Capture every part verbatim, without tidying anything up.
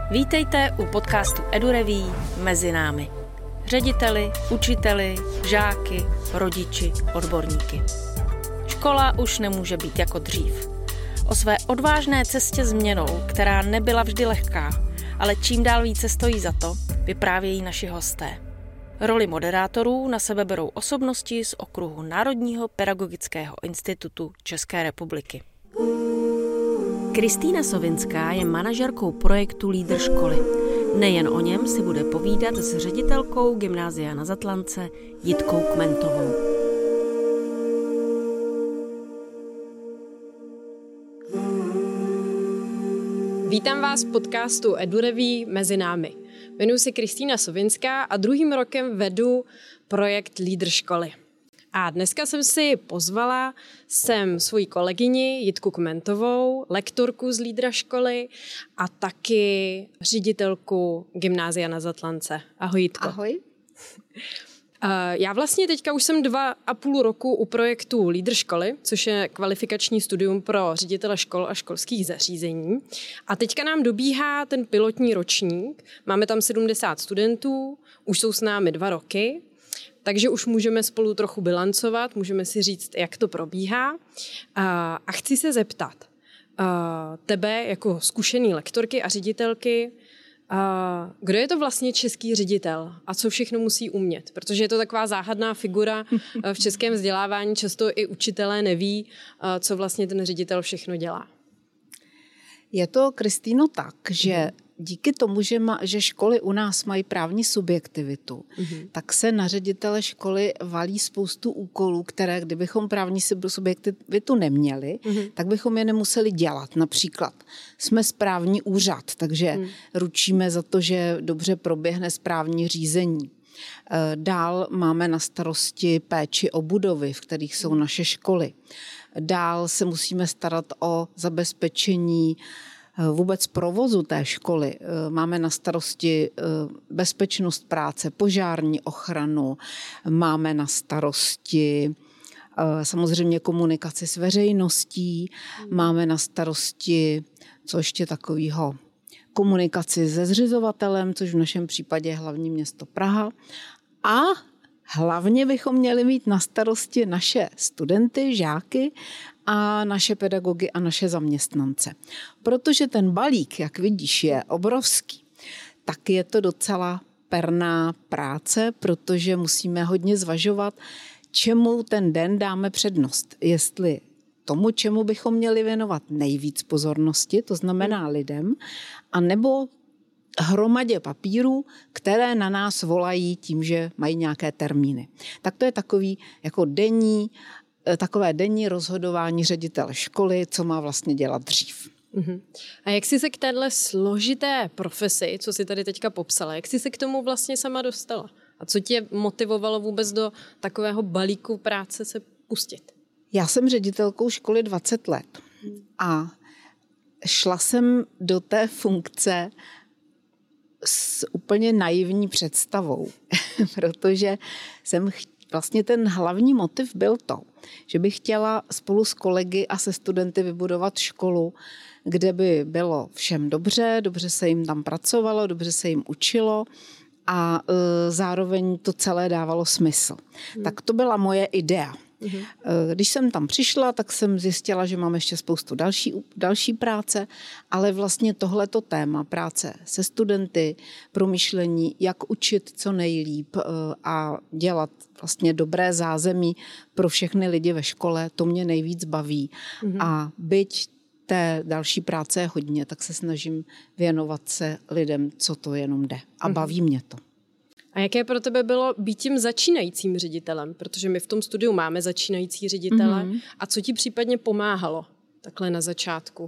Vítejte u podcastu EduReví Mezi námi. Řediteli, učiteli, žáky, rodiči, odborníky. Škola už nemůže být jako dřív. O své odvážné cestě změnou, která nebyla vždy lehká, ale čím dál více stojí za to, vyprávějí naši hosté. Roli moderátorů na sebe berou osobnosti z okruhu Národního pedagogického institutu České republiky. Kristýna Sovinská je manažerkou projektu Lídr školy. Nejen o něm si bude povídat s ředitelkou Gymnázia na Zatlance Jitkou Kmentovou. Vítám vás v podcastu EduReví Mezi námi. Jmenuji se Kristýna Sovinská a druhým rokem vedu projekt Lídr školy. A dneska jsem si pozvala sem svoji kolegyni Jitku Kmentovou, lektorku z Lídra školy a taky ředitelku Gymnázia na Zatlance. Ahoj, Jitko. Ahoj. Já vlastně teďka už jsem dva a půl roku u projektu Lídr školy, což je kvalifikační studium pro ředitele škol a školských zařízení. A teďka nám dobíhá ten pilotní ročník. Máme tam sedmdesát studentů, už jsou s námi dva roky, takže už můžeme spolu trochu bilancovat, můžeme si říct, jak to probíhá. A chci se zeptat tebe jako zkušený lektorky a ředitelky, kdo je to vlastně český ředitel a co všechno musí umět? Protože je to taková záhadná figura v českém vzdělávání, často i učitelé neví, co vlastně ten ředitel všechno dělá. Je to, Kristýno, tak, že díky tomu, že, ma, že školy u nás mají právní subjektivitu, mm-hmm. tak se na ředitele školy valí spoustu úkolů, které kdybychom právní subjektivitu neměli, mm-hmm. tak bychom je nemuseli dělat. Například jsme správní úřad, takže mm. ručíme za to, že dobře proběhne správní řízení. Dál máme na starosti péči o budovy, v kterých jsou naše školy. Dál se musíme starat o zabezpečení vůbec provozu té školy. Máme na starosti bezpečnost práce, požární ochranu, máme na starosti samozřejmě komunikaci s veřejností, máme na starosti, co ještě takového, komunikaci se zřizovatelem, což v našem případě je hlavní město Praha. A hlavně bychom měli mít na starosti naše studenty, žáky a naše pedagogy a naše zaměstnance. Protože ten balík, jak vidíš, je obrovský, tak je to docela perná práce, protože musíme hodně zvažovat, čemu ten den dáme přednost. Jestli tomu, čemu bychom měli věnovat nejvíc pozornosti, to znamená lidem, anebo hromadě papírů, které na nás volají tím, že mají nějaké termíny. Tak to je takový jako denní, takové denní rozhodování ředitele školy, co má vlastně dělat dřív. Uh-huh. A jak jsi se k téhle složité profesi, co jsi tady teďka popsala, jak jsi se k tomu vlastně sama dostala? A co tě motivovalo vůbec do takového balíku práce se pustit? Já jsem ředitelkou školy dvacet let a šla jsem do té funkce s úplně naivní představou, protože jsem ch- vlastně ten hlavní motiv byl to, že bych chtěla spolu s kolegy a se studenty vybudovat školu, kde by bylo všem dobře, dobře se jim tam pracovalo, dobře se jim učilo a e, zároveň to celé dávalo smysl. Hmm. Tak to byla moje idea. Uhum. Když jsem tam přišla, tak jsem zjistila, že mám ještě spoustu další, další práce, ale vlastně tohleto téma práce se studenty, promýšlení, jak učit co nejlíp a dělat vlastně dobré zázemí pro všechny lidi ve škole, to mě nejvíc baví. Uhum. A byť té další práce je hodně, tak se snažím věnovat se lidem, co to jenom jde. A uhum. baví mě to. A jaké pro tebe bylo být tím začínajícím ředitelem? Protože my v tom studiu máme začínající ředitele. Mm-hmm. A co ti případně pomáhalo takhle na začátku?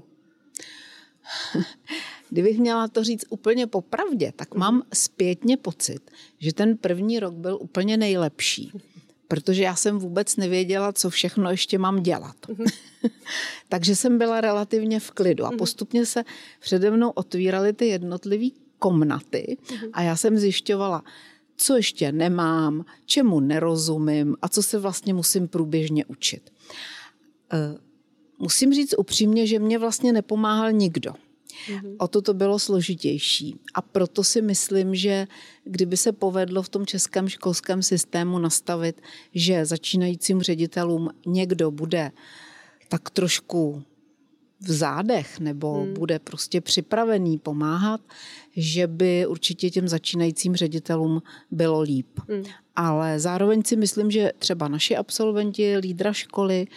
Kdybych měla to říct úplně popravdě, tak mm-hmm. mám zpětně pocit, že ten první rok byl úplně nejlepší. Protože já jsem vůbec nevěděla, co všechno ještě mám dělat. Mm-hmm. Takže jsem byla relativně v klidu. A postupně se přede mnou otvíraly ty jednotlivé komnaty mm-hmm. a já jsem zjišťovala, co ještě nemám, čemu nerozumím a co se vlastně musím průběžně učit. Musím říct upřímně, že mě vlastně nepomáhal nikdo. Mm-hmm. O to to bylo složitější. A proto si myslím, že kdyby se povedlo v tom českém školském systému nastavit, že začínajícím ředitelům někdo bude tak trošku v zádech nebo hmm. bude prostě připravený pomáhat, že by určitě těm začínajícím ředitelům bylo líp. Hmm. Ale zároveň si myslím, že třeba naši absolventi lídra školy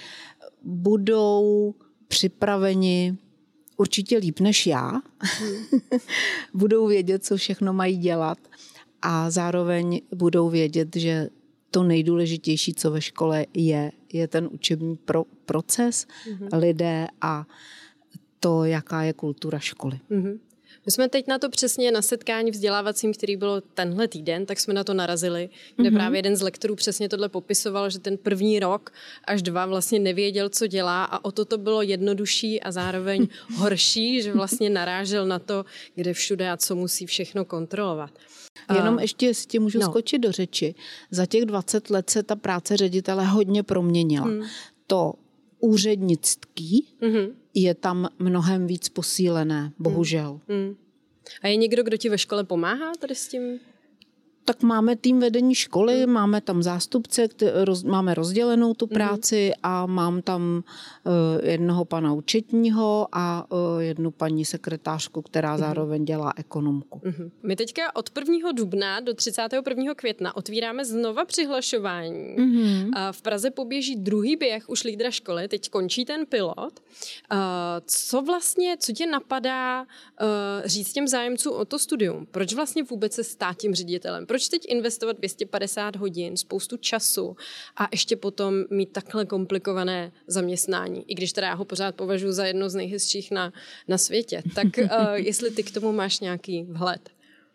budou připraveni určitě líp než já. Hmm. Budou vědět, co všechno mají dělat a zároveň budou vědět, že to nejdůležitější, co ve škole je, je ten učební pro, proces, mm-hmm. lidé a to, jaká je kultura školy. Mm-hmm. My jsme teď na to přesně na setkání vzdělávacím, který bylo tenhle týden, tak jsme na to narazili, kde mm-hmm. právě jeden z lektorů přesně tohle popisoval, že ten první rok až dva vlastně nevěděl, co dělá a o to to bylo jednodušší a zároveň horší, že vlastně narážel na to, kde všude a co musí všechno kontrolovat. Jenom uh, ještě, jestli tě můžu no. skočit do řeči. Za těch dvacet let se ta práce ředitele hodně proměnila. Hmm. To úřednictví mm-hmm. je tam mnohem víc posílené, bohužel. Hmm. A je někdo, kdo ti ve škole pomáhá tady s tím? Tak máme tým vedení školy, mm. máme tam zástupce, roz, máme rozdělenou tu práci mm. a mám tam uh, jednoho pana účetního a uh, jednu paní sekretářku, která mm. zároveň dělá ekonomku. Mm. My teďka od prvního dubna do třicátého prvního května otvíráme znova přihlašování. Mm. A v Praze poběží druhý běh už lídra školy, teď končí ten pilot. Uh, co vlastně, co tě napadá uh, říct těm zájemcům o to studium? Proč vlastně vůbec se stát tím ředitelem? Proč teď investovat dvě stě padesát hodin, spoustu času a ještě potom mít takhle komplikované zaměstnání? I když teda já ho pořád považuji za jedno z nejhezčích na, na světě. Tak uh, jestli ty k tomu máš nějaký vhled?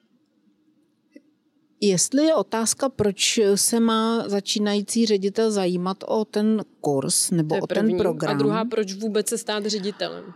Jestli je otázka, proč se má začínající ředitel zajímat o ten kurz nebo o ten program. A druhá, proč vůbec se stát ředitelem?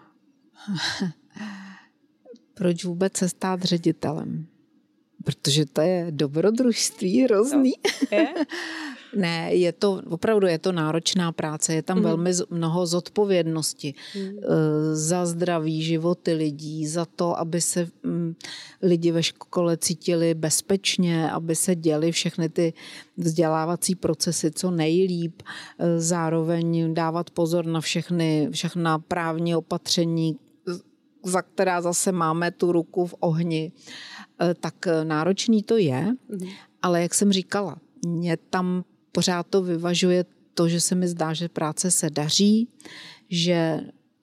Proč vůbec se stát ředitelem? Protože to je dobrodružství hrozný. Je? Ne, je to, opravdu je to náročná práce, je tam mm. velmi mnoho zodpovědnosti mm. za zdraví, životy lidí, za to, aby se mm, lidi ve škole cítili bezpečně, aby se děly všechny ty vzdělávací procesy co nejlíp, zároveň dávat pozor na všechny, všechna právní opatření, za která zase máme tu ruku v ohni. Tak náročný to je, mm. ale jak jsem říkala, mě tam pořád to vyvažuje to, že se mi zdá, že práce se daří, že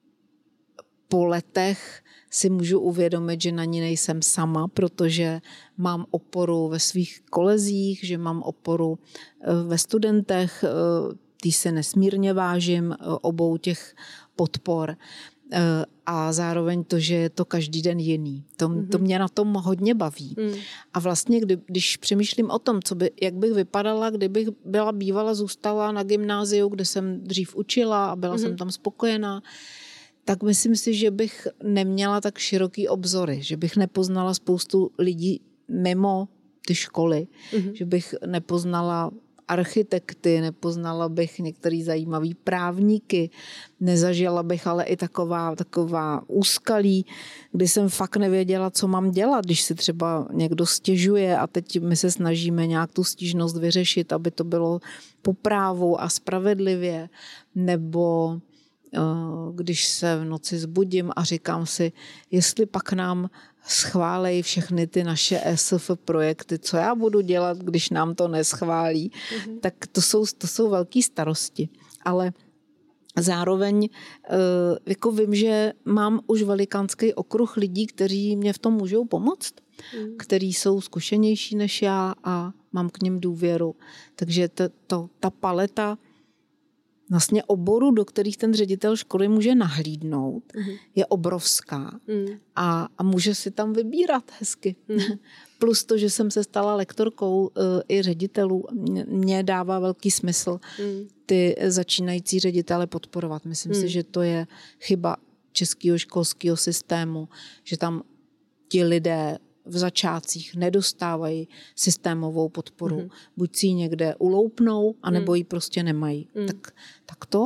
po letech si můžu uvědomit, že na ní nejsem sama, protože mám oporu ve svých kolezích, že mám oporu ve studentech, tý se nesmírně vážím, obou těch podpor. A zároveň to, že je to každý den jiný. To, mm-hmm. to mě na tom hodně baví. Mm. A vlastně, kdy, když přemýšlím o tom, co by, jak bych vypadala, kdybych byla bývala, zůstala na gymnáziu, kde jsem dřív učila a byla mm-hmm. jsem tam spokojená, tak myslím si, že bych neměla tak široký obzory, že bych nepoznala spoustu lidí mimo ty školy, mm-hmm. že bych nepoznala architekty, nepoznala bych některý zajímavý právníky, nezažila bych ale i taková, taková úskalí, kdy jsem fakt nevěděla, co mám dělat, když si třeba někdo stěžuje a teď my se snažíme nějak tu stížnost vyřešit, aby to bylo po právu a spravedlivě, nebo když se v noci zbudím a říkám si, jestli pak nám schválejí všechny ty naše E S F projekty, co já budu dělat, když nám to neschválí, mm-hmm. tak to jsou, to jsou velké starosti. Ale zároveň jako vím, že mám už velikánský okruh lidí, kteří mě v tom můžou pomoct, mm. kteří jsou zkušenější než já a mám k nim důvěru. Takže to, to, ta paleta vlastně oboru, do kterých ten ředitel školy může nahlídnout, mm. je obrovská mm. a, a může si tam vybírat hezky. Mm. Plus to, že jsem se stala lektorkou uh, i ředitelů, mě dává velký smysl mm. ty začínající ředitele podporovat. Myslím mm. si, že to je chyba českého školského systému, že tam ti lidé v začátcích nedostávají systémovou podporu. Mm. Buď si ji někde uloupnou, anebo ji prostě nemají. Mm. Tak, tak to.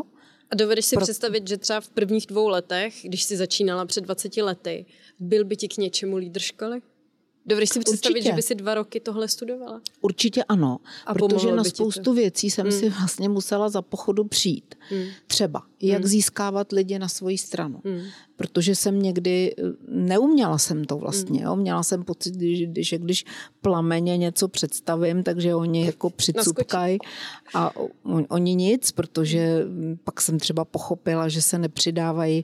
A dovedeš si Pro... představit, že třeba v prvních dvou letech, když jsi začínala před dvaceti lety, byl by ti k něčemu lídr školy? Dovedeš si představit, Určitě. Že by si dva roky tohle studovala? Určitě ano, a protože na spoustu věcí jsem hmm. si vlastně musela za pochodu přijít. Hmm. Třeba, jak hmm. získávat lidi na svoji stranu. Hmm. Protože jsem někdy, neuměla jsem to vlastně, jo? Měla jsem pocit, že když plameně něco představím, takže oni jako přicupkají a oni nic, protože pak jsem třeba pochopila, že se nepřidávají,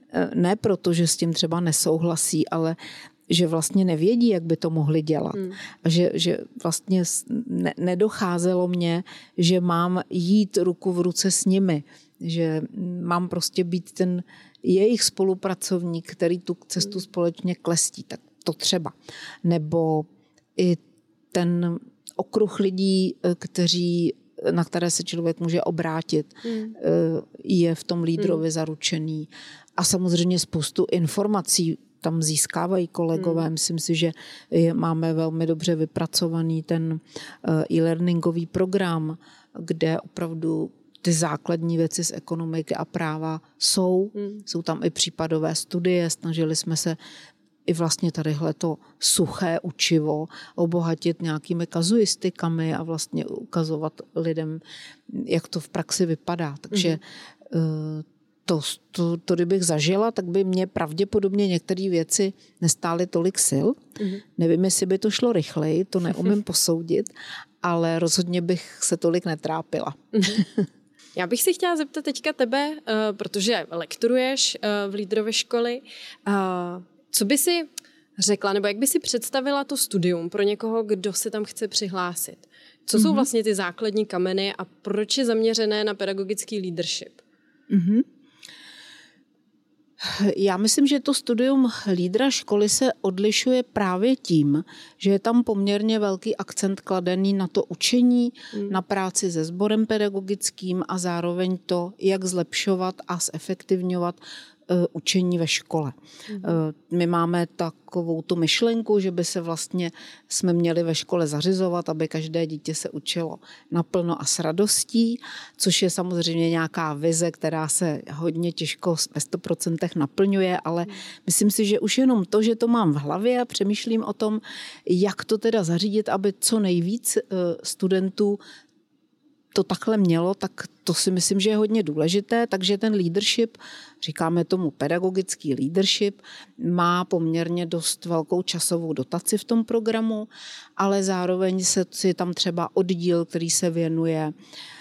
ne proto, že s tím třeba nesouhlasí, ale že vlastně nevědí, jak by to mohli dělat. Hmm. A že, že vlastně ne, nedocházelo mně, že mám jít ruku v ruce s nimi. Že mám prostě být ten jejich spolupracovník, který tu cestu hmm. společně klestí. Tak to třeba. Nebo i ten okruh lidí, kteří, na které se člověk může obrátit, hmm. je v tom lídrovi hmm. zaručený. A samozřejmě spoustu informací tam získávají kolegové. Hmm. Myslím si, že máme velmi dobře vypracovaný ten e-learningový program, kde opravdu ty základní věci z ekonomiky a práva jsou. Hmm. Jsou tam i případové studie. Snažili jsme se i vlastně tadyhle to suché učivo obohatit nějakými kazuistikami a vlastně ukazovat lidem, jak to v praxi vypadá. Takže hmm. To, to, to, kdybych zažila, tak by mě pravděpodobně některé věci nestály tolik sil. Mm-hmm. Nevím, jestli by to šlo rychleji, to neumím posoudit, ale rozhodně bych se tolik netrápila. Mm-hmm. Já bych si chtěla zeptat teďka tebe, uh, protože lektoruješ uh, v lídrově školy, uh, co by si řekla, nebo jak by si představila to studium pro někoho, kdo se tam chce přihlásit? Co mm-hmm. jsou vlastně ty základní kameny a proč je zaměřené na pedagogický leadership? Mm-hmm. Já myslím, že to studium lídra školy se odlišuje právě tím, že je tam poměrně velký akcent kladený na to učení, hmm. na práci se sborem pedagogickým a zároveň to, jak zlepšovat a zefektivňovat učení ve škole. Mm. My máme takovou tu myšlenku, že by se vlastně jsme měli ve škole zařizovat, aby každé dítě se učilo naplno a s radostí, což je samozřejmě nějaká vize, která se hodně těžko ve sto procent naplňuje, ale mm. myslím si, že už jenom to, že to mám v hlavě a přemýšlím o tom, jak to teda zařídit, aby co nejvíc studentů to takhle mělo, tak to si myslím, že je hodně důležité, takže ten leadership, říkáme tomu pedagogický leadership, má poměrně dost velkou časovou dotaci v tom programu, ale zároveň se je tam třeba oddíl, který se věnuje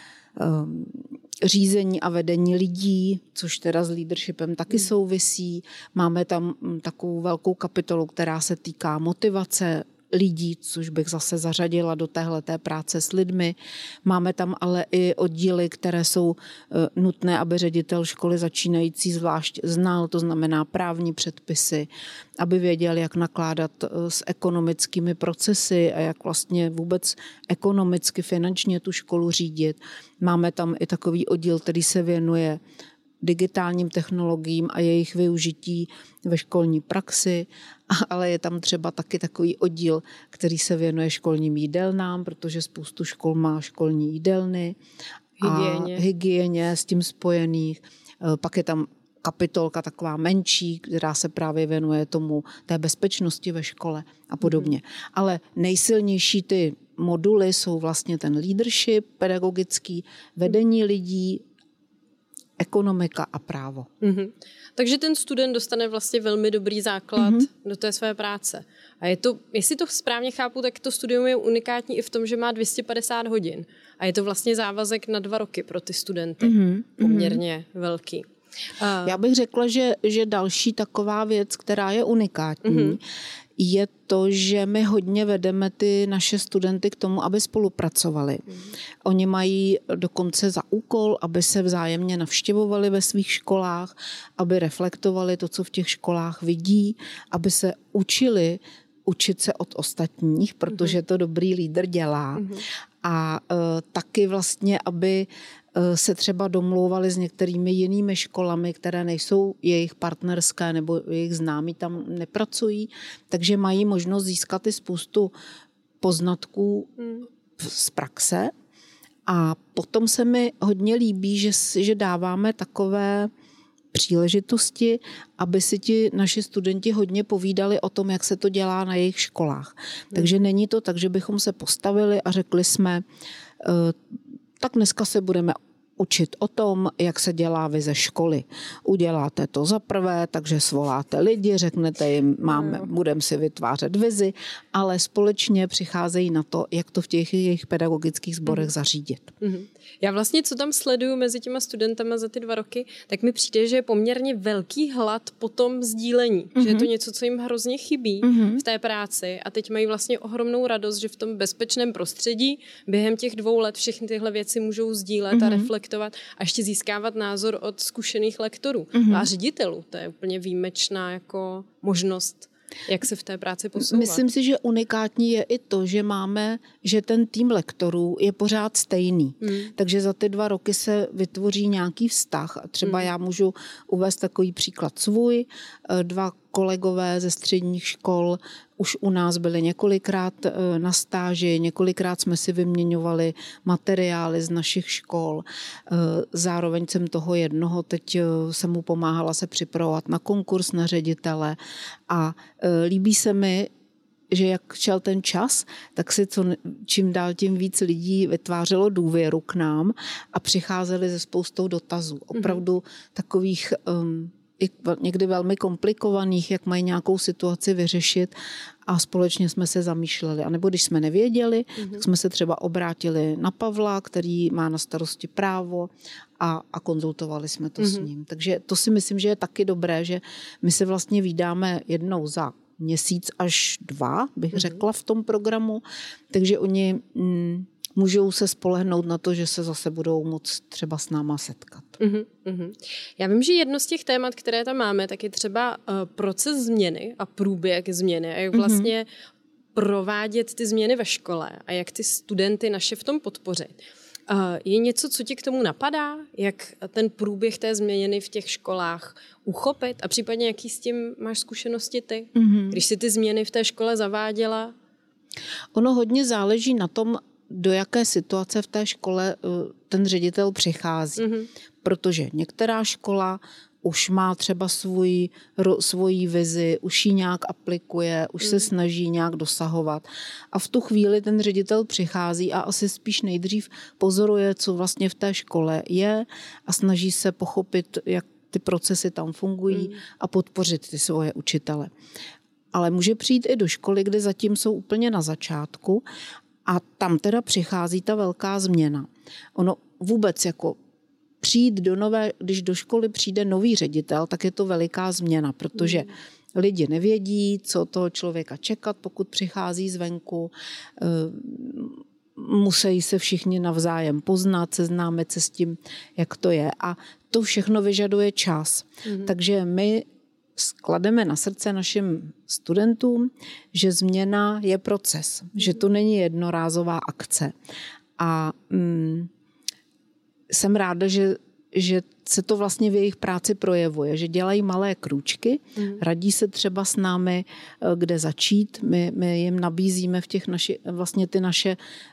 um, řízení a vedení lidí, což teda s leadershipem taky souvisí. Máme tam takovou velkou kapitolu, která se týká motivace lidí, což bych zase zařadila do téhleté práce s lidmi. Máme tam ale i oddíly, které jsou nutné, aby ředitel školy začínající zvlášť znal, to znamená právní předpisy, aby věděl, jak nakládat s ekonomickými procesy a jak vlastně vůbec ekonomicky, finančně tu školu řídit. Máme tam i takový oddíl, který se věnuje digitálním technologiím a jejich využití ve školní praxi, ale je tam třeba taky takový oddíl, který se věnuje školním jídelnám, protože spoustu škol má školní jídelny hygieně. a hygieně s tím spojených. Pak je tam kapitolka taková menší, která se právě věnuje tomu té bezpečnosti ve škole a podobně. Mm. Ale nejsilnější ty moduly jsou vlastně ten leadership pedagogický, vedení lidí, ekonomika a právo. Mm-hmm. Takže ten student dostane vlastně velmi dobrý základ mm-hmm. do té své práce. A je to, jestli to správně chápu, tak to studium je unikátní i v tom, že má dvě stě padesát hodin. A je to vlastně závazek na dva roky pro ty studenty. Mm-hmm. Poměrně velký. Uh, Já bych řekla, že, že další taková věc, která je unikátní, mm-hmm. je to, že my hodně vedeme ty naše studenty k tomu, aby spolupracovali. Mm. Oni mají dokonce za úkol, aby se vzájemně navštěvovali ve svých školách, aby reflektovali to, co v těch školách vidí, aby se učili učit se od ostatních, protože to dobrý lídr dělá. Mm. A uh, taky vlastně, aby se třeba domlouvali s některými jinými školami, které nejsou jejich partnerské nebo jejich známí tam nepracují, takže mají možnost získat i spoustu poznatků z praxe A potom se mi hodně líbí, že, že dáváme takové příležitosti, aby si ti naši studenti hodně povídali o tom, jak se to dělá na jejich školách. Hmm. Takže není to tak, že bychom se postavili a řekli jsme, tak dneska se budeme učit o tom, jak se dělá vize školy. Uděláte to za prvé, takže svoláte lidi, řeknete jim, máme, budeme si vytvářet vizi, ale společně přicházejí na to, jak to v těch jejich pedagogických sborech zařídit. Mm-hmm. Já vlastně, co tam sleduju mezi těma studentama za ty dva roky, tak mi přijde, že je poměrně velký hlad po tom sdílení. Mm-hmm. Že je to něco, co jim hrozně chybí mm-hmm. v té práci a teď mají vlastně ohromnou radost, že v tom bezpečném prostředí během těch dvou let všechny tyhle věci můžou sdílet mm-hmm. a reflektovat a ještě získávat názor od zkušených lektorů mm-hmm. a ředitelů. To je úplně výjimečná jako možnost, jak se v té práci posouvat. Myslím si, že unikátní je i to, že máme, že ten tým lektorů je pořád stejný. Hmm. Takže za ty dva roky se vytvoří nějaký vztah. A třeba hmm. já můžu uvést takový příklad svůj. Dva kolegové ze středních škol už u nás byli několikrát na stáži, několikrát jsme si vyměňovali materiály z našich škol. Zároveň jsem toho jednoho, teď jsem mu pomáhala se připravovat na konkurs na ředitele a líbí se mi, že jak šel ten čas, tak si co, čím dál tím víc lidí vytvářelo důvěru k nám a přicházeli se spoustou dotazů. Opravdu mm-hmm. takových um, i někdy velmi komplikovaných, jak mají nějakou situaci vyřešit a společně jsme se zamýšleli. A nebo když jsme nevěděli, mm-hmm. tak jsme se třeba obrátili na Pavla, který má na starosti právo a, a konzultovali jsme to mm-hmm. s ním. Takže to si myslím, že je taky dobré, že my se vlastně vídáme jednou za měsíc až dva, bych mm-hmm. řekla v tom programu, takže oni mm, můžou se spolehnout na to, že se zase budou moct třeba s náma setkat. Uhum, uhum. Já vím, že jedno z těch témat, které tam máme, tak je třeba uh, proces změny a průběh změny a jak vlastně uhum. provádět ty změny ve škole a jak ty studenty naše v tom podpořit. Uh, je něco, co ti k tomu napadá? Jak ten průběh té změny v těch školách uchopit? A případně jaký s tím máš zkušenosti ty? Uhum. Když si ty změny v té škole zaváděla? Ono hodně záleží na tom, do jaké situace v té škole ten ředitel přichází. Mm-hmm. Protože některá škola už má třeba svůj, svoji vizi, už ji nějak aplikuje, už mm. se snaží nějak dosahovat. A v tu chvíli ten ředitel přichází a asi spíš nejdřív pozoruje, co vlastně v té škole je a snaží se pochopit, jak ty procesy tam fungují mm. a podpořit ty svoje učitele. Ale může přijít i do školy, kde zatím jsou úplně na začátku a tam teda přichází ta velká změna. Ono vůbec jako přijít do nové, když do školy přijde nový ředitel, tak je to veliká změna, protože mm. lidi nevědí, co toho člověka čekat, pokud přichází zvenku. Musí se všichni navzájem poznat, seznámit se s tím, jak to je. A to všechno vyžaduje čas. Mm. Takže my sklademe na srdce našim studentům, že změna je proces, mm. že to není jednorázová akce. A mm, jsem ráda, že, že se to vlastně v jejich práci projevuje, že dělají malé krůčky, mm. radí se třeba s námi, kde začít. My, my jim nabízíme v těch naši, vlastně ty naše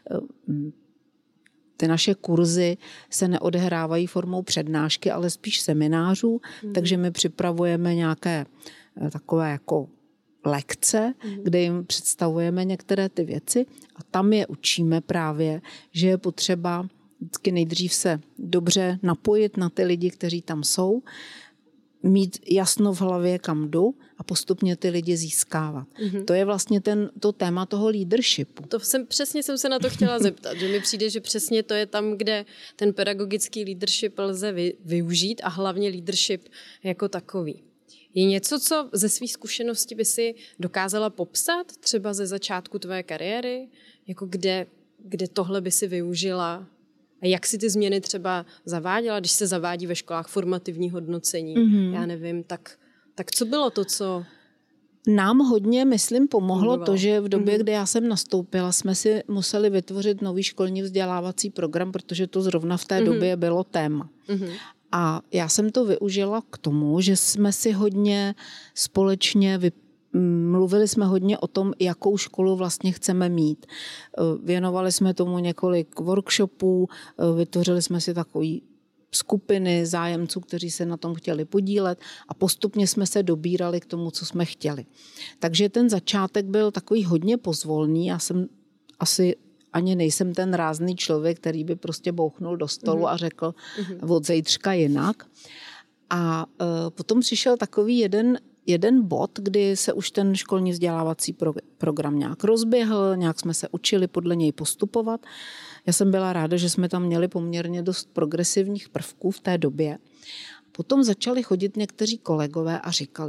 ty naše kurzy se neodehrávají formou přednášky, ale spíš seminářů, mm. takže my připravujeme nějaké takové jako lekce, mm. kde jim představujeme některé ty věci a tam je učíme právě, že je potřeba vždycky nejdřív se dobře napojit na ty lidi, kteří tam jsou, mít jasno v hlavě, kam jdu a postupně ty lidi získávat. Mm-hmm. To je vlastně ten, to téma toho leadershipu. To jsem, přesně jsem se na to chtěla zeptat, že mi přijde, že přesně to je tam, kde ten pedagogický leadership lze vy, využít a hlavně leadership jako takový. Je něco, co ze svých zkušeností by si dokázala popsat třeba ze začátku tvé kariéry, jako kde, kde tohle by si využila? A jak si ty změny třeba zaváděla, když se zavádí ve školách formativní hodnocení? Mm-hmm. Já nevím, tak, tak co bylo to, co... Nám hodně, myslím, pomohlo fungovalo. To, že v době, mm-hmm. kdy já jsem nastoupila, jsme si museli vytvořit nový školní vzdělávací program, protože to zrovna v té mm-hmm. době bylo téma. Mm-hmm. A já jsem to využila k tomu, že jsme si hodně společně vy, mluvili jsme hodně o tom, jakou školu vlastně chceme mít. Věnovali jsme tomu několik workshopů, vytvořili jsme si takový skupiny zájemců, kteří se na tom chtěli podílet a postupně jsme se dobírali k tomu, co jsme chtěli. Takže ten začátek byl takový hodně pozvolný. Já jsem asi ani nejsem ten rázný člověk, který by prostě bouchnul do stolu mm. a řekl mm. od zítřka jinak. A uh, potom přišel takový jeden, jeden bod, kdy se už ten školní vzdělávací pro, program nějak rozběhl, nějak jsme se učili podle něj postupovat. Já jsem byla ráda, že jsme tam měli poměrně dost progresivních prvků v té době. Potom začali chodit někteří kolegové a říkali,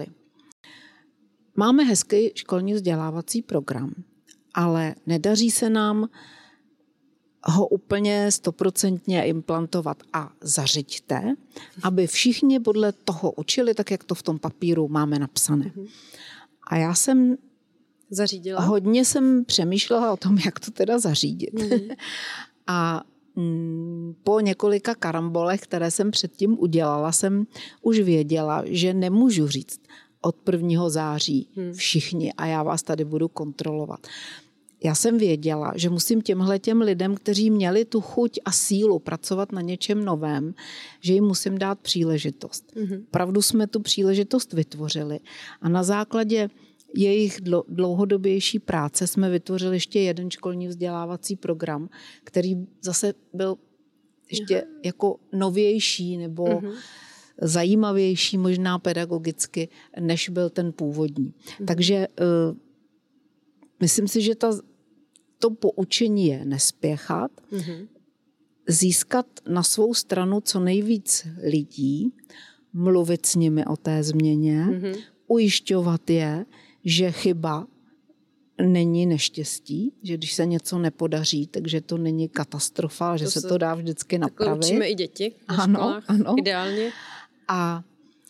máme hezký školní vzdělávací program, ale nedaří se nám ho úplně stoprocentně implantovat a zařiďte, aby všichni podle toho učili, tak jak to v tom papíru máme napsané. A já jsem zařídila. Hodně jsem přemýšlela o tom, jak to teda zařídit. Mm. A mm, po několika karambolech, které jsem předtím udělala, jsem už věděla, že nemůžu říct od prvního září mm. všichni a já vás tady budu kontrolovat. Já jsem věděla, že musím těmhletěm lidem, kteří měli tu chuť a sílu pracovat na něčem novém, že jim musím dát příležitost. Mm-hmm. Pravdu jsme tu příležitost vytvořili a na základě jejich dlouhodobější práce jsme vytvořili ještě jeden školní vzdělávací program, který zase byl ještě mm-hmm. jako novější nebo mm-hmm. zajímavější možná pedagogicky, než byl ten původní. Mm-hmm. Takže uh, myslím si, že ta, to poučení je nespěchat, mm-hmm. získat na svou stranu co nejvíc lidí, mluvit s nimi o té změně, mm-hmm. ujišťovat je, že chyba není neštěstí, že když se něco nepodaří, takže to není katastrofa, to že se, se to dá vždycky napravit. Učíme i děti na ano, školách, ano. ideálně. A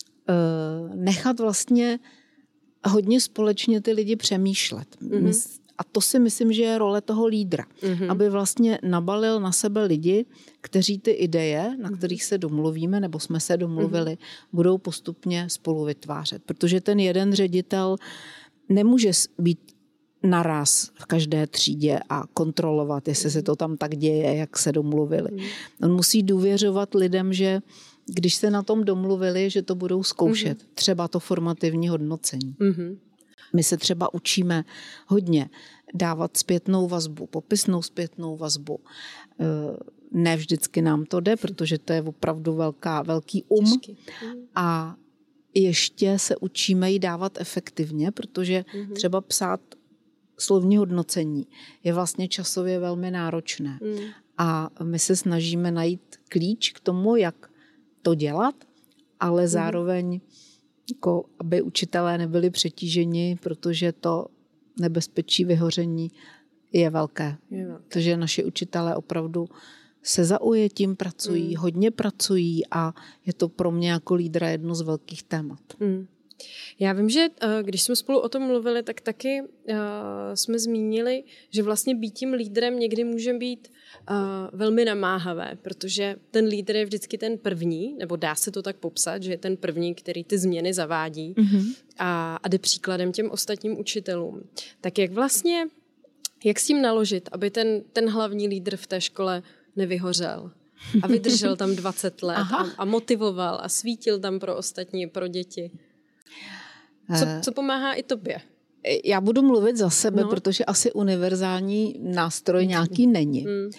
e, nechat vlastně hodně společně ty lidi přemýšlet. Mm-hmm. A to si myslím, že je role toho lídra. Mm-hmm. Aby vlastně nabalil na sebe lidi, kteří ty ideje, na kterých se domluvíme, nebo jsme se domluvili, mm-hmm. budou postupně spolu vytvářet. Protože ten jeden ředitel nemůže být naraz v každé třídě a kontrolovat, jestli se to tam tak děje, jak se domluvili. Mm-hmm. On musí důvěřovat lidem, že když se na tom domluvili, že to budou zkoušet. Mm-hmm. Třeba to formativní hodnocení. Mm-hmm. My se třeba učíme hodně dávat zpětnou vazbu, popisnou zpětnou vazbu. Ne vždycky nám to jde, protože to je opravdu velká, velký um. A ještě se učíme ji dávat efektivně, protože mm-hmm. třeba psát slovní hodnocení je vlastně časově velmi náročné. Mm. A my se snažíme najít klíč k tomu, jak to dělat, ale mm. zároveň jako aby učitelé nebyli přetíženi, protože to nebezpečí vyhoření je velké. Je velké. Takže naši učitelé opravdu se zaujetím pracují, mm. hodně pracují a je to pro mě jako lídra jedno z velkých témat. Mm. Já vím, že když jsme spolu o tom mluvili, tak taky uh, jsme zmínili, že vlastně být tím lídrem někdy může být uh, velmi namáhavé, protože ten lídr je vždycky ten první, nebo dá se to tak popsat, že je ten první, který ty změny zavádí mm-hmm. a, a jde příkladem těm ostatním učitelům. Tak jak vlastně, jak s tím naložit, aby ten, ten hlavní lídr v té škole nevyhořel a vydržel tam dvacet let a, a motivoval a svítil tam pro ostatní, pro děti? Co, co pomáhá i tobě? Já budu mluvit za sebe, no. protože asi univerzální nástroj nějaký není. Mm.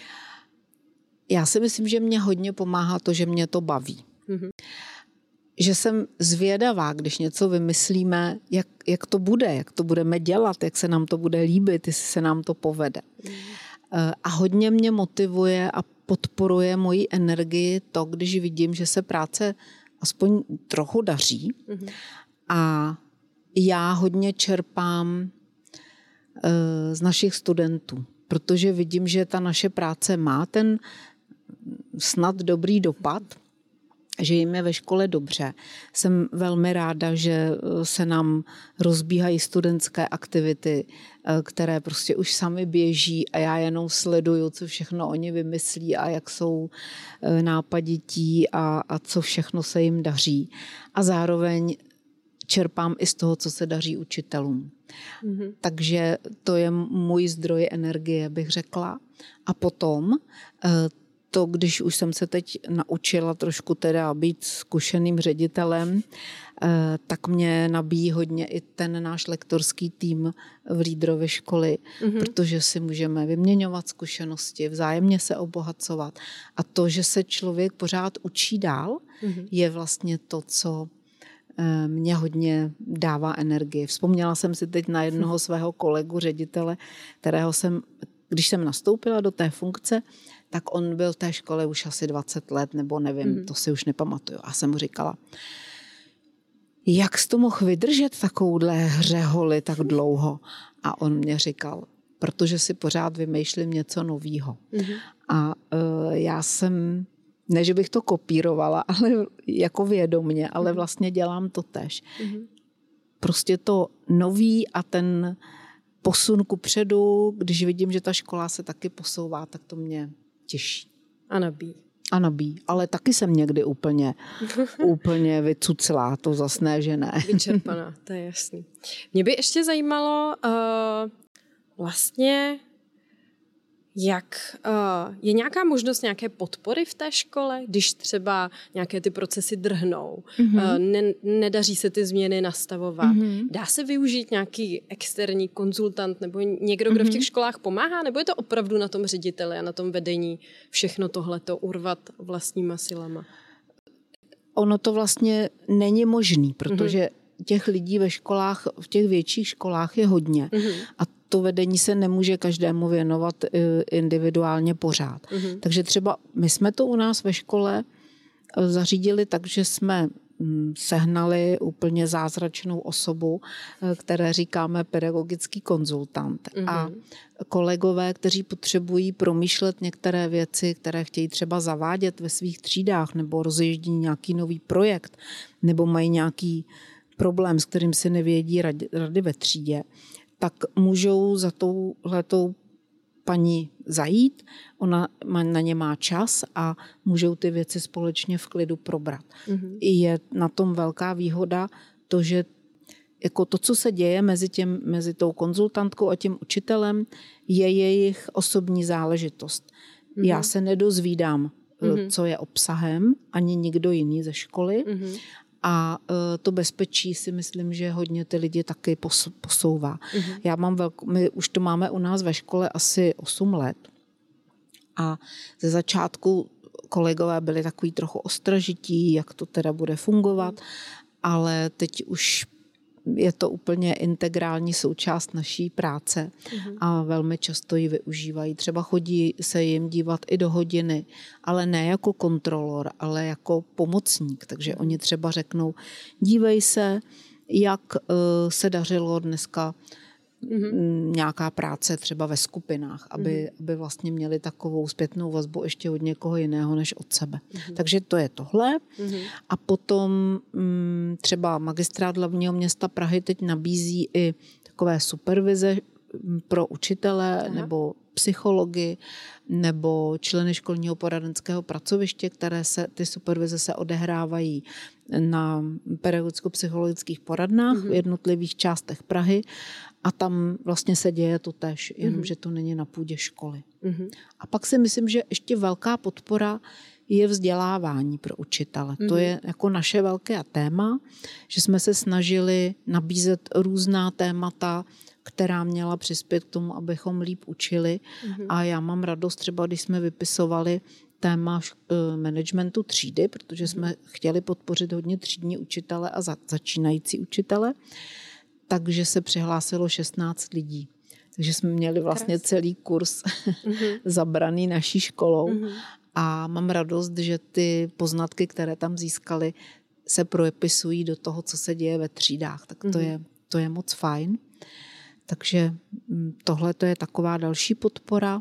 Já si myslím, že mě hodně pomáhá to, že mě to baví. Mm-hmm. Že jsem zvědavá, když něco vymyslíme, jak, jak to bude, jak to budeme dělat, jak se nám to bude líbit, jestli se nám to povede. Mm. A hodně mě motivuje a podporuje moji energii to, když vidím, že se práce aspoň trochu daří. Mm-hmm. A já hodně čerpám z našich studentů, protože vidím, že ta naše práce má ten snad dobrý dopad, že jim je ve škole dobře. Jsem velmi ráda, že se nám rozbíhají studentské aktivity, které prostě už sami běží a já jenom sleduju, co všechno oni vymyslí a jak jsou nápadití a, a co všechno se jim daří. A zároveň čerpám i z toho, co se daří učitelům. Mm-hmm. Takže to je můj zdroj energie, bych řekla. A potom to, když už jsem se teď naučila trošku teda být zkušeným ředitelem, tak mě nabíjí hodně i ten náš lektorský tým v Lídrově školy, mm-hmm. protože si můžeme vyměňovat zkušenosti, vzájemně se obohacovat. A to, že se člověk pořád učí dál, mm-hmm. je vlastně to, co mě hodně dává energii. Vzpomněla jsem si teď na jednoho svého kolegu, ředitele, kterého jsem, když jsem nastoupila do té funkce, tak on byl v té škole už asi dvacet let, nebo nevím, mm. to si už nepamatuju. A jsem mu říkala, jak jsi to mohl vydržet takovouhle hřeholi tak dlouho? A on mě říkal, protože si pořád vymýšlím něco novýho. Mm. A uh, já jsem, ne, že bych to kopírovala, ale jako vědomně, ale vlastně dělám to též. Mm. Prostě to nový a ten posun kupředu, když vidím, že ta škola se taky posouvá, tak to mě těší. A nabíjí. A nabíjí, ale taky jsem někdy úplně, úplně vycuclá, to zas ne, že ne. Vyčerpaná, to je jasný. Mě by ještě zajímalo uh, vlastně, jak uh, je nějaká možnost nějaké podpory v té škole, když třeba nějaké ty procesy drhnou, mm-hmm. uh, ne, nedaří se ty změny nastavovat. Mm-hmm. Dá se využít nějaký externí konzultant nebo někdo, kdo mm-hmm. v těch školách pomáhá, nebo je to opravdu na tom řediteli a na tom vedení všechno tohleto urvat vlastníma silama? Ono to vlastně není možný, protože mm-hmm. těch lidí ve školách, v těch větších školách je hodně. Mm-hmm. A to vedení se nemůže každému věnovat individuálně pořád. Mm-hmm. Takže třeba my jsme to u nás ve škole zařídili tak, že jsme sehnali úplně zázračnou osobu, které říkáme pedagogický konzultant. Mm-hmm. A kolegové, kteří potřebují promýšlet některé věci, které chtějí třeba zavádět ve svých třídách nebo rozjíždí nějaký nový projekt nebo mají nějaký problém, s kterým si nevědí rady, rady ve třídě, tak můžou za touhletou paní zajít, ona na ně má čas a můžou ty věci společně v klidu probrat. Mm-hmm. Je na tom velká výhoda to, že jako to, co se děje mezi, těm, mezi tou konzultantkou a tím učitelem, je jejich osobní záležitost. Mm-hmm. Já se nedozvídám, mm-hmm. co je obsahem, ani nikdo jiný ze školy, mm-hmm. A to bezpečí si myslím, že hodně ty lidi taky posouvá. Mm-hmm. Já mám velkou, my už to máme u nás ve škole asi osm let. A ze začátku kolegové byli takový trochu ostražití, jak to teda bude fungovat, mm. ale teď už je to úplně integrální součást naší práce mm. a velmi často ji využívají. Třeba chodí se jim dívat i do hodiny, ale ne jako kontrolor, ale jako pomocník. Takže mm. oni třeba řeknou, dívej se, jak uh, se dařilo dneska mm-hmm. nějaká práce třeba ve skupinách, aby, mm-hmm. aby vlastně měli takovou zpětnou vazbu ještě od někoho jiného než od sebe. Mm-hmm. Takže to je tohle. Mm-hmm. A potom mm, třeba Magistrát hlavního města Prahy teď nabízí i takové supervize pro učitele Aha. nebo psychology nebo členy školního poradenského pracoviště, které se, ty supervize se odehrávají na pedagogicko-psychologických poradnách mm-hmm. v jednotlivých částech Prahy a tam vlastně se děje to též, jenomže mm-hmm. to není na půdě školy. Mm-hmm. A pak si myslím, že ještě velká podpora je vzdělávání pro učitele. Mm-hmm. To je jako naše velké téma, že jsme se snažili nabízet různá témata, která měla přispět k tomu, abychom líp učili. Mm-hmm. A já mám radost třeba, když jsme vypisovali téma managementu třídy, protože jsme chtěli podpořit hodně třídní učitele a za, začínající učitele, takže se přihlásilo šestnáct lidí. Takže jsme měli vlastně Krásný. celý kurz mm-hmm. zabraný naší školou mm-hmm. a mám radost, že ty poznatky, které tam získali, se propisují do toho, co se děje ve třídách. Tak to, mm-hmm. je, to je moc fajn. Takže tohle to je taková další podpora.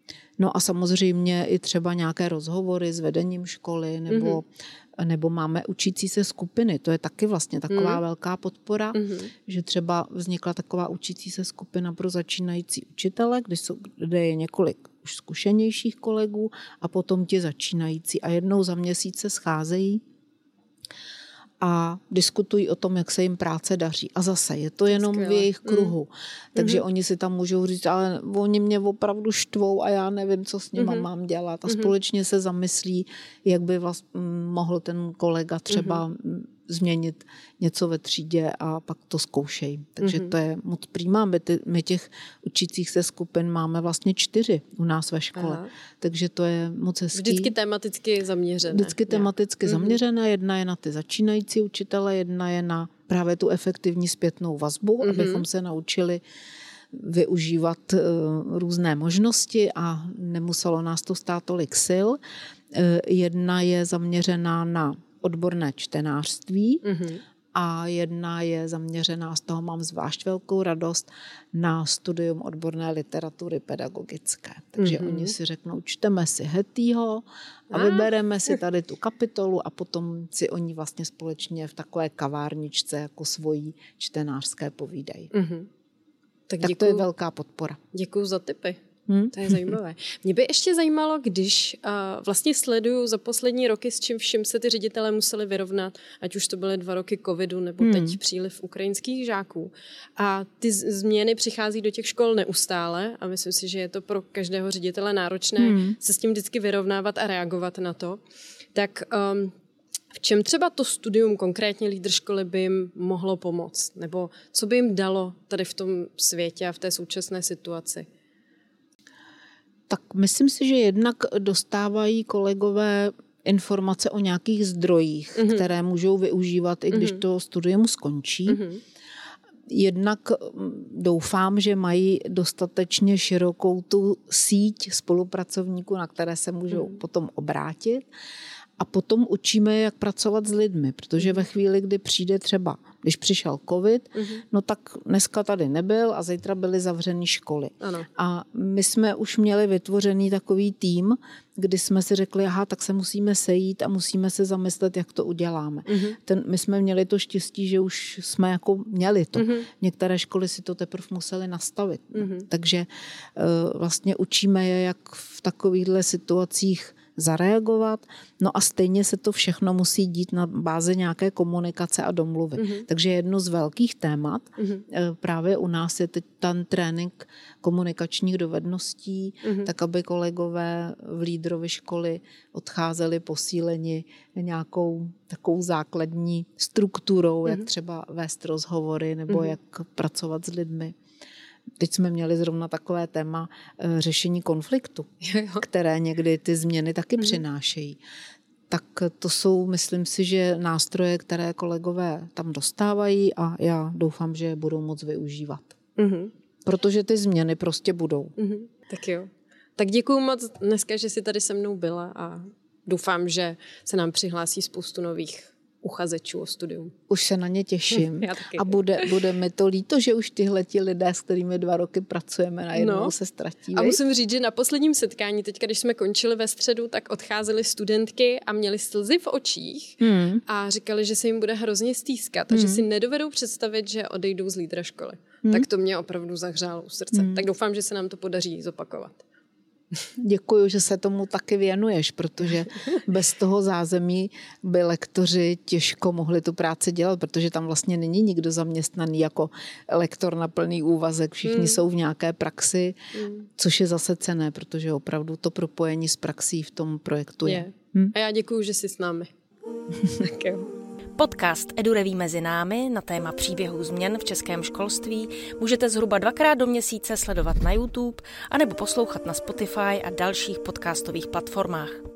No a samozřejmě i třeba nějaké rozhovory s vedením školy nebo, mm-hmm. nebo máme učící se skupiny. To je taky vlastně taková mm-hmm. velká podpora, mm-hmm. že třeba vznikla taková učící se skupina pro začínající učitele, kde, jsou, kde je několik už zkušenějších kolegů a potom ti začínající. A jednou za měsíc se scházejí a diskutují o tom, jak se jim práce daří. A zase je to jenom Skvěle. v jejich kruhu. Mm. Takže mm-hmm. oni si tam můžou říct, ale oni mě opravdu štvou a já nevím, co s nima mm-hmm. mám dělat. A mm-hmm. společně se zamyslí, jak by vlastně mohl ten kolega třeba mm-hmm. změnit něco ve třídě a pak to zkoušejí. Takže mm-hmm. to je moc prýmá. My, ty, my těch učících se skupin máme vlastně čtyři u nás ve škole. Aha. Takže to je moc hezký. Vždycky tematicky zaměřené. Vždycky tematicky mm-hmm. zaměřené. Jedna je na ty začínající učitele, jedna je na právě tu efektivní zpětnou vazbu, mm-hmm. abychom se naučili využívat uh, různé možnosti a nemuselo nás to stát tolik sil. Uh, jedna je zaměřená na odborné čtenářství mm-hmm. a jedna je zaměřená, z toho mám zvlášť velkou radost, na studium odborné literatury pedagogické. Takže mm-hmm. oni si řeknou, čteme si Hettyho a ah. vybereme si tady tu kapitolu a potom si oni vlastně společně v takové kavárničce jako svojí čtenářské povídají. Mm-hmm. Tak, tak to je velká podpora. Děkuju za tipy. Hmm? To je zajímavé. Mě by ještě zajímalo, když uh, vlastně sleduju za poslední roky, s čím vším se ty ředitelé museli vyrovnat, ať už to byly dva roky covidu, nebo hmm. teď příliv ukrajinských žáků. A ty z- změny přichází do těch škol neustále a myslím si, že je to pro každého ředitele náročné hmm. se s tím vždycky vyrovnávat a reagovat na to. Tak um, v čem třeba to studium, konkrétně lídr školy, by jim mohlo pomoct? Nebo co by jim dalo tady v tom světě a v té současné situaci? Tak myslím si, že jednak dostávají kolegové informace o nějakých zdrojích, mm-hmm. které můžou využívat, i když mm-hmm. to studium skončí. Mm-hmm. Jednak doufám, že mají dostatečně širokou tu síť spolupracovníků, na které se můžou mm-hmm. potom obrátit. A potom učíme, jak pracovat s lidmi, protože ve chvíli, kdy přijde třeba, když přišel covid, mm-hmm. no tak dneska tady nebyl a zítra byly zavřený školy. Ano. A my jsme už měli vytvořený takový tým, kdy jsme si řekli, aha, tak se musíme sejít a musíme se zamyslet, jak to uděláme. Mm-hmm. Ten, my jsme měli to štěstí, že už jsme jako měli to. Mm-hmm. Některé školy si to teprve museli nastavit. Mm-hmm. Takže uh, vlastně učíme je, jak v takovýchhle situacích zareagovat, no a stejně se to všechno musí dít na bázi nějaké komunikace a domluvy. Mm-hmm. Takže jedno z velkých témat mm-hmm. právě u nás je teď ten trénink komunikačních dovedností, mm-hmm. tak aby kolegové v lídrovi školy odcházeli posíleni nějakou takovou základní strukturou, mm-hmm. jak třeba vést rozhovory nebo mm-hmm. jak pracovat s lidmi. Teď jsme měli zrovna takové téma e, řešení konfliktu, jo, jo. které někdy ty změny taky mm. přinášejí. Tak to jsou, myslím si, že nástroje, které kolegové tam dostávají a já doufám, že je budou moc využívat. Mm. Protože ty změny prostě budou. Mm. Tak jo. Tak děkuju moc dneska, že jsi tady se mnou byla a doufám, že se nám přihlásí spoustu nových uchazečů o studium. Už se na ně těším. A bude, bude mi to líto, že už tyhleti lidé, s kterými dva roky pracujeme, najednou no. se ztratí. A musím říct, že na posledním setkání, teď, když jsme končili ve středu, tak odcházely studentky a měly slzy v očích hmm. a říkali, že se jim bude hrozně stýskat a hmm. že si nedovedou představit, že odejdou z lídra školy. Hmm. Tak to mě opravdu zahřálo u srdce. Hmm. Tak doufám, že se nám to podaří zopakovat. Děkuju, že se tomu taky věnuješ, protože bez toho zázemí by lektoři těžko mohli tu práci dělat, protože tam vlastně není nikdo zaměstnaný jako lektor na plný úvazek. Všichni mm. jsou v nějaké praxi, mm. což je zase cenné, protože opravdu to propojení s praxí v tom projektu je. je. Hm? A já děkuju, že jsi s námi. Tak jo. Podcast EduRevue mezi námi na téma příběhů změn v českém školství můžete zhruba dvakrát do měsíce sledovat na YouTube anebo poslouchat na Spotify a dalších podcastových platformách.